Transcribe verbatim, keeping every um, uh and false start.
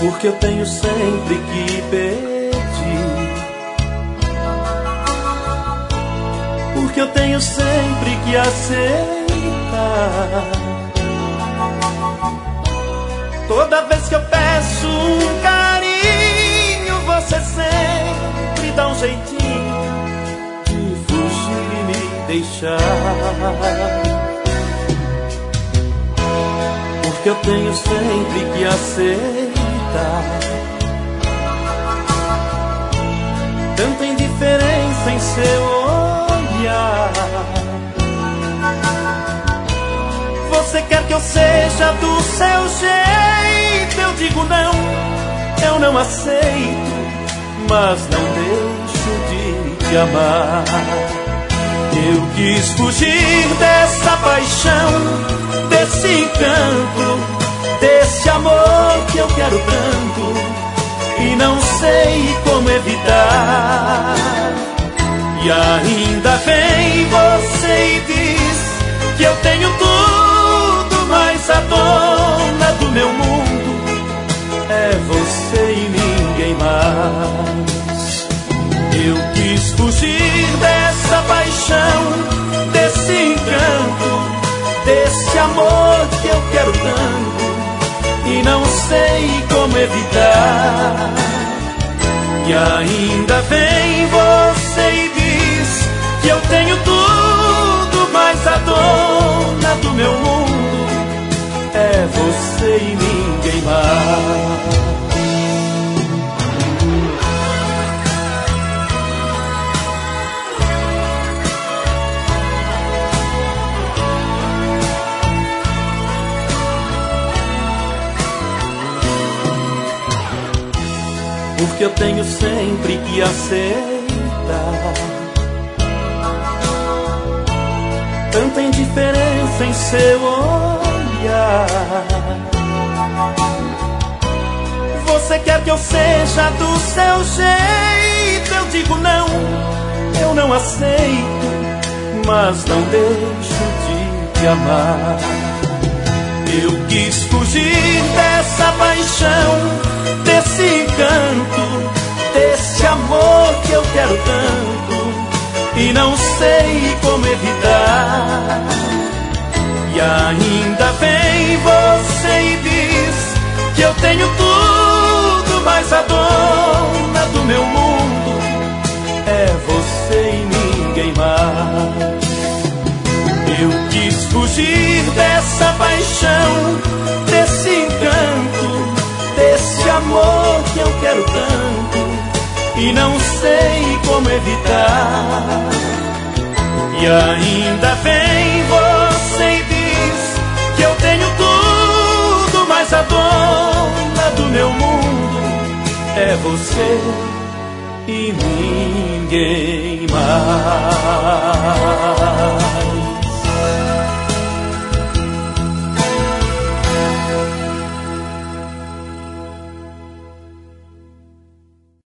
porque eu tenho sempre que pedir, porque eu tenho sempre que aceitar. Toda vez que eu peço um carinho, você sempre dá um jeitinho de fugir e me deixar. Porque eu tenho sempre que aceitar tanta indiferença em seu olhar. Você quer que eu seja do seu jeito, eu digo não, eu não aceito, mas não deixo de te amar. Eu quis fugir dessa paixão, desse encanto, desse amor que eu quero tanto e não sei como evitar. E ainda vem você e diz que eu tenho tudo, mas a dona do meu mundo é você e ninguém mais. Eu quis fugir dessa paixão, desse encanto, desse amor que eu quero tanto e não sei como evitar. E ainda vem você e diz que eu tenho tudo, mas a dona do meu mundo é você e ninguém mais. Porque eu tenho sempre que aceitar tanta indiferença em seu olhar. Você quer que eu seja do seu jeito, eu digo não, eu não aceito, mas não deixo de te amar. Eu quis fugir dessa paixão, desse encanto, desse amor que eu quero tanto e não sei como evitar. E ainda vem você e diz que eu tenho tudo, mas a dona do meu mundo é você e ninguém mais. Eu quis fugir dessa paixão, desse encanto, desse amor que eu quero tanto e não sei como evitar. E ainda vem você e diz que eu tenho tudo, mas a dona do meu mundo é você e ninguém mais.